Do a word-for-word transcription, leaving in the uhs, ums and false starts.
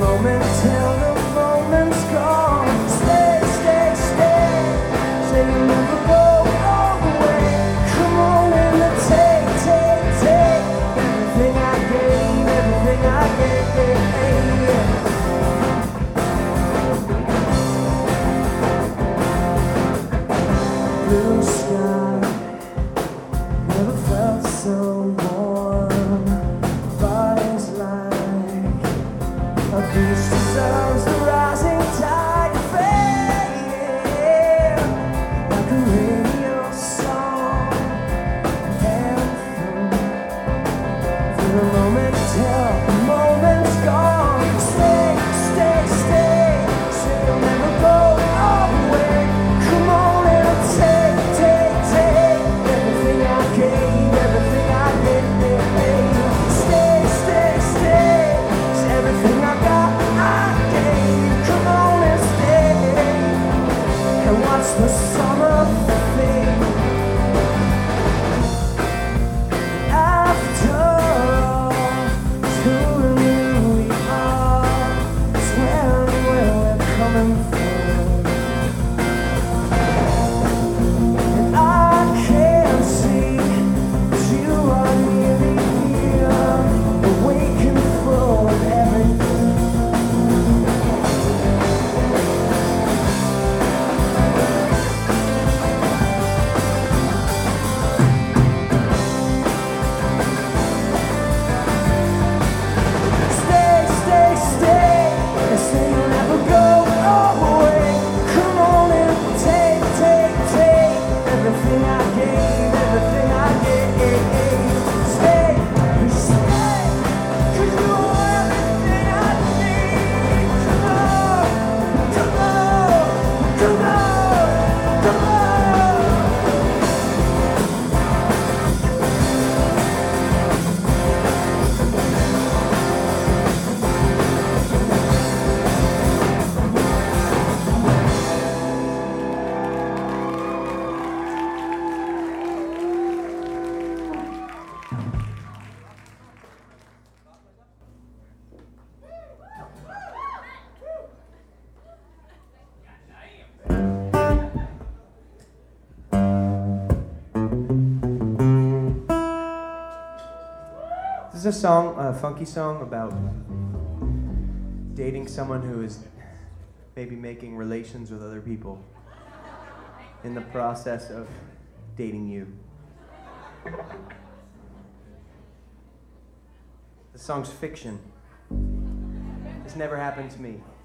moment till the moment's gone. Stay, stay, stay. Say you'll never go away. Come on and take, take, take everything I gave, everything I gave. Blue sky never felt so warm. Bodies like a beach deserves the rising tide to fade like a radio song anthem for the moment till the moment's gone. Stay, stay, stay. Say you'll never go away. Come on and take, take, take everything I gave, everything I gave. Stay, stay, stay. It's everything I got, I gave. Come on and stay and watch the summer fade. After all, it's who we are. It's where and where we're coming from. And I can see that you are nearly here, awake and full of everything. Stay, stay, stay. They say you'll never go away. Come on and take, take, take everything I gave, everything I gave. Stay, stay, 'cause you're everything I need. Come on, come on, come on, come on. This is a song, a funky song about dating someone who is maybe making relations with other people in the process of dating you. The song's fiction. This never happened to me.